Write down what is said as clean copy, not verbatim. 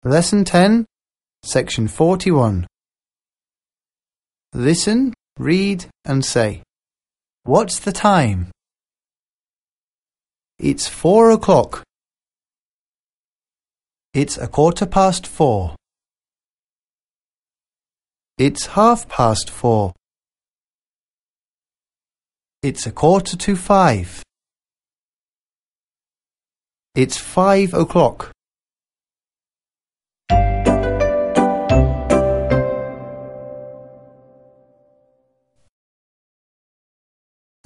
Lesson 10, Section 41. Listen, read and say. What's the time? It's 4 o'clock. It's 4:15. It's 4:30. It's 4:45. It's 5 o'clock.